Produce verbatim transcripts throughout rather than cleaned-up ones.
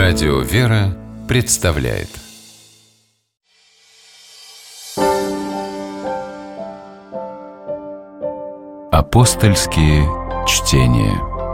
Радио «Вера» представляет Апостольские чтения.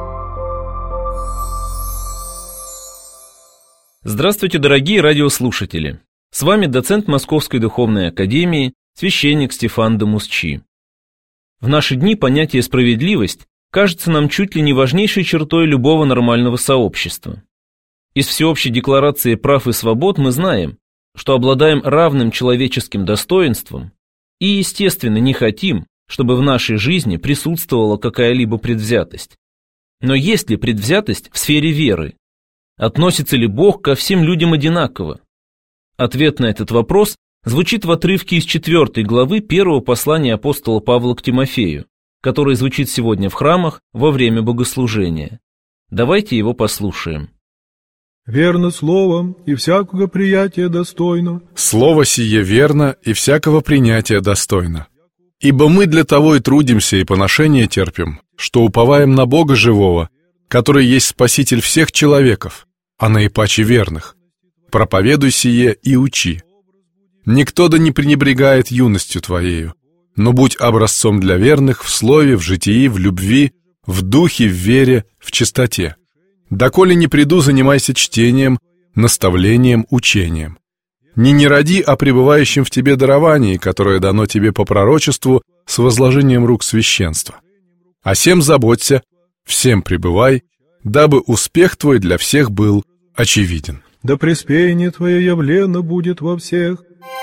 Здравствуйте, дорогие радиослушатели! С вами доцент Московской Духовной Академии, священник Стефан де Мусчи. В наши дни понятие «справедливость» кажется нам чуть ли не важнейшей чертой любого нормального сообщества. Из всеобщей декларации прав и свобод мы знаем, что обладаем равным человеческим достоинством и, естественно, не хотим, чтобы в нашей жизни присутствовала какая-либо предвзятость. Но есть ли предвзятость в сфере веры? Относится ли Бог ко всем людям одинаково? Ответ на этот вопрос звучит в отрывке из четвёртой главы первого послания апостола Павла к Тимофею, который звучит сегодня в храмах во время богослужения. Давайте его послушаем. «Верно словом, и всякого приятия достойно». Слово сие верно, и всякого принятия достойно. Ибо мы для того и трудимся, и поношение терпим, что уповаем на Бога живого, который есть Спаситель всех человеков, а наипаче верных. Проповедуй сие и учи. Никто да не пренебрегает юностью твоею, но будь образцом для верных в слове, в житии, в любви, в духе, в вере, в чистоте. Доколе не приду, занимайся чтением, наставлением, учением. Не не роди о пребывающем в тебе даровании, которое дано тебе по пророчеству с возложением рук священства. О сем заботься, всем пребывай, дабы успех твой для всех был очевиден. Да преспение твое явлено будет во всех.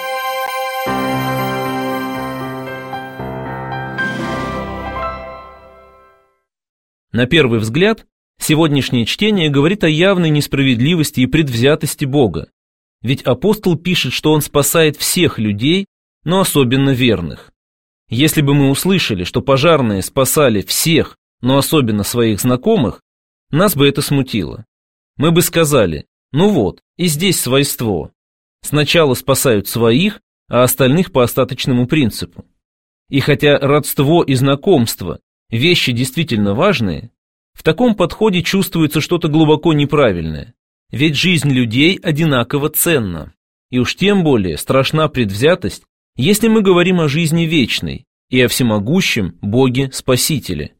На первый взгляд, сегодняшнее чтение говорит о явной несправедливости и предвзятости Бога. Ведь апостол пишет, что он спасает всех людей, но особенно верных. Если бы мы услышали, что пожарные спасали всех, но особенно своих знакомых, нас бы это смутило. Мы бы сказали, ну вот, и здесь свойство. Сначала спасают своих, а остальных по остаточному принципу. И хотя родство и знакомство – вещи действительно важные, в таком подходе чувствуется что-то глубоко неправильное. Ведь жизнь людей одинаково ценна. И уж тем более страшна предвзятость, если мы говорим о жизни вечной и о всемогущем Боге-Спасителе.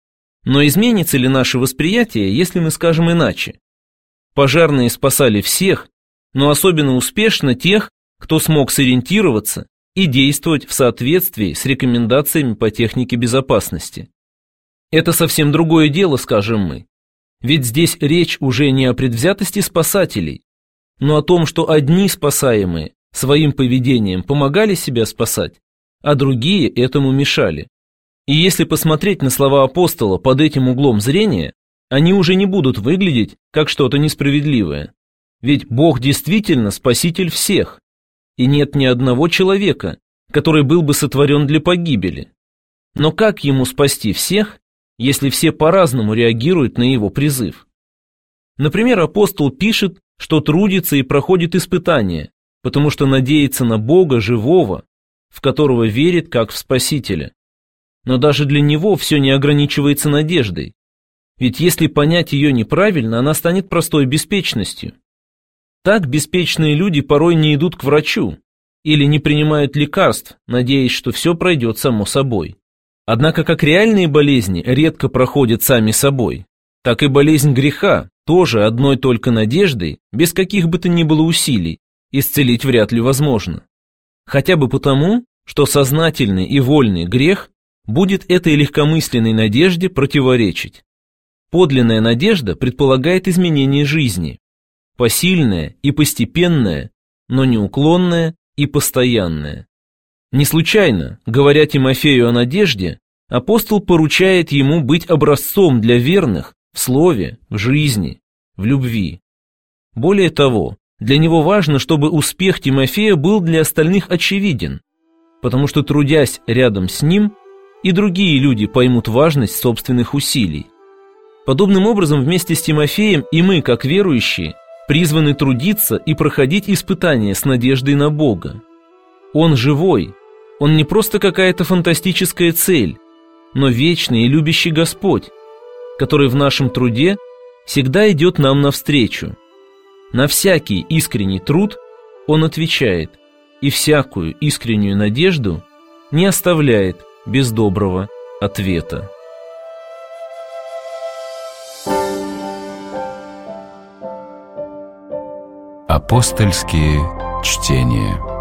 Но изменится ли наше восприятие, если мы скажем иначе? Пожарные спасали всех, но особенно успешно тех, кто смог сориентироваться и действовать в соответствии с рекомендациями по технике безопасности. Это совсем другое дело, скажем мы. Ведь здесь речь уже не о предвзятости спасателей, но о том, что одни спасаемые своим поведением помогали себя спасать, а другие этому мешали. И если посмотреть на слова апостола под этим углом зрения, они уже не будут выглядеть как что-то несправедливое. Ведь Бог действительно спаситель всех, и нет ни одного человека, который был бы сотворен для погибели. Но как ему спасти всех, если все по-разному реагируют на его призыв? Например, апостол пишет, что трудится и проходит испытания, потому что надеется на Бога живого, в которого верит как в Спасителя. Но даже для него все не ограничивается надеждой. Ведь если понять ее неправильно, она станет простой беспечностью. Так беспечные люди порой не идут к врачу или не принимают лекарств, надеясь, что все пройдет само собой. Однако как реальные болезни редко проходят сами собой, так и болезнь греха тоже одной только надеждой, без каких бы то ни было усилий, исцелить вряд ли возможно. Хотя бы потому, что сознательный и вольный грех будет этой легкомысленной надежде противоречить. Подлинная надежда предполагает изменение жизни, посильное и постепенное, но неуклонное и постоянное. Не случайно, говоря Тимофею о надежде, апостол поручает ему быть образцом для верных в слове, в жизни, в любви. Более того, для него важно, чтобы успех Тимофея был для остальных очевиден, потому что, трудясь рядом с ним, и другие люди поймут важность собственных усилий. Подобным образом, вместе с Тимофеем и мы, как верующие, призваны трудиться и проходить испытания с надеждой на Бога. Он живой. Он не просто какая-то фантастическая цель, но вечный и любящий Господь, который в нашем труде всегда идет нам навстречу. На всякий искренний труд он отвечает, и всякую искреннюю надежду не оставляет без доброго ответа. Апостольские чтения.